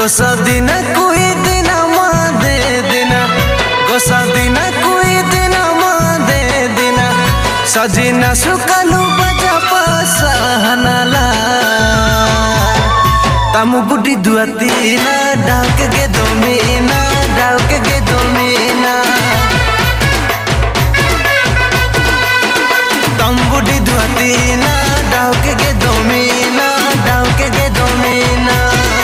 गोसा दिन कोई दिन दे दिना गोसा दिन कोई दिन दे दिना सजना सुकालू बजा पसहनला तमु बुढ़ी दुआतीना डाक के दोमीना डाक के दोमीना तमु बुढ़ी दुआतीना डाक के दोमीना डाक के दोमीना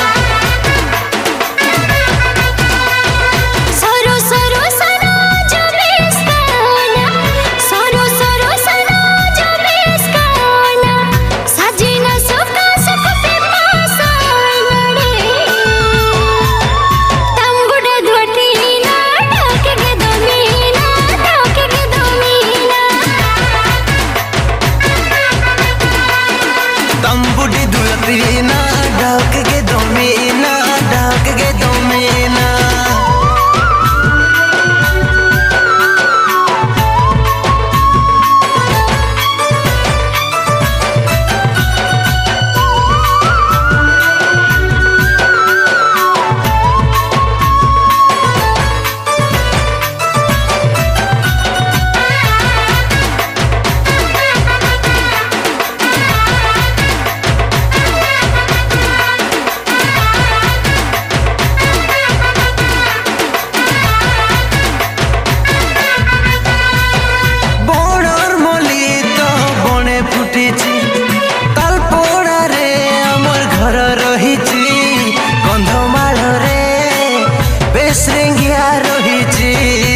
तंबुड़ी दुआतीना डाक के दोमीना डाक के दोमीना कंधमाल रे बेश्रृंगिया रही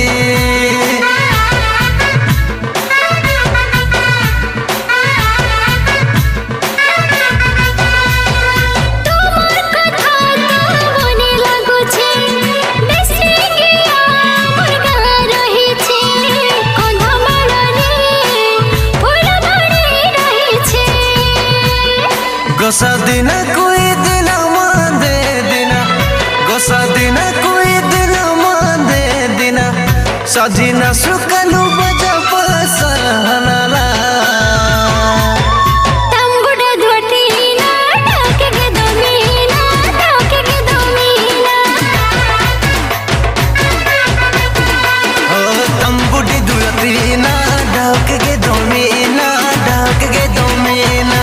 गोसा दिन कोई दिन दे दिना गोसा दिन कोई दिन दे दिना सजना सुकालू बजा पसहनला तंबुड़ी दुआतीना डाक के दोमीना डाक के दोमीना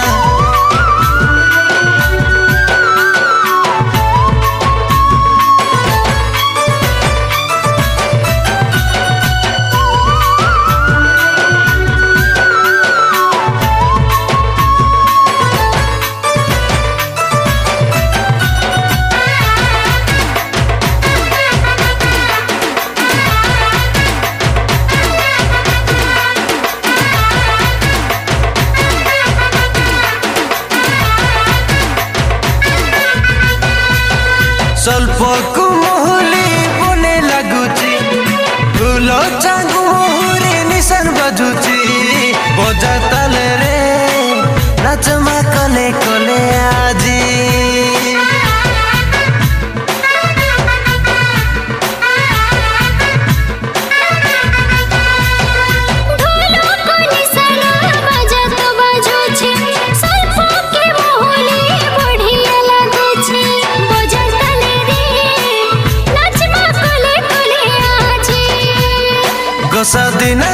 स्वल्प कुमहुली बने लगुची फूल चांगुरी निशान बजुची बजा ताल रे नाचमा कले कले आजी गोसा दिन